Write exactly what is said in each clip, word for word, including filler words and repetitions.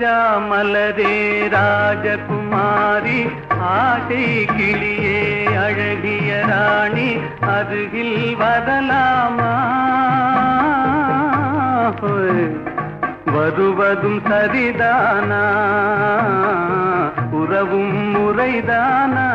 ரோஜா மலரே ராஜகுமாரி ஆசை கிளியே அழகிய ராணி அருகில் வரலாமா வருவதும் சரிதானா உறவும் முறைதானா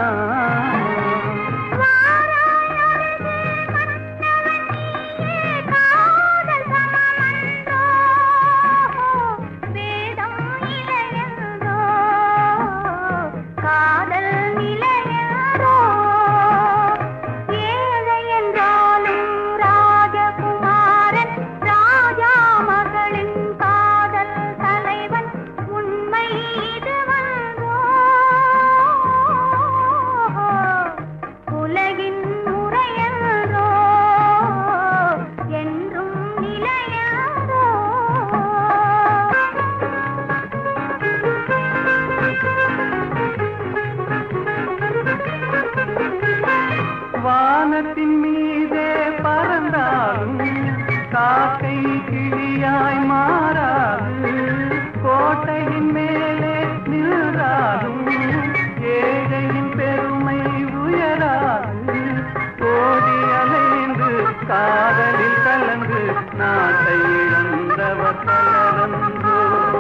வானத்தின் மீதே பறந்தாலும் காக்கை கிளியாய் மாறாது கோட்டையின் மேலே நின்றாலும் ஏழையின் பெருமை உயராது கோடி அலைந்து காதலில் கலந்து நாட்டை இழந்தவர் பலரன்றோ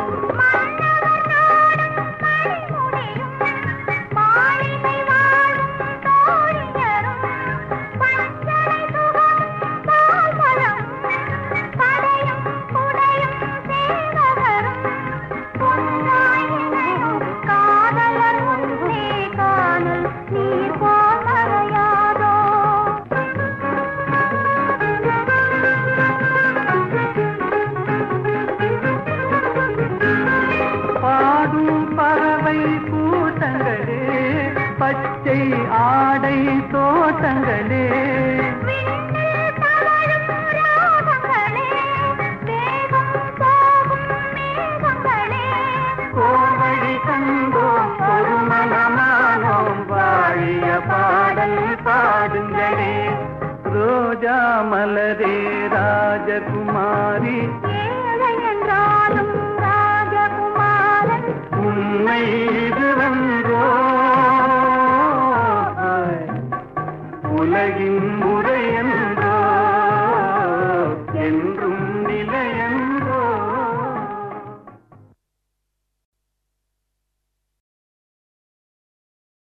பறவை கூட்டங்களே பச்சை ஆடை தோட்டங்களே கோவழி கண்டோம் ஒரு மனமானோம் வாழிய பாடல் பாடுங்களே ரோஜா மலரே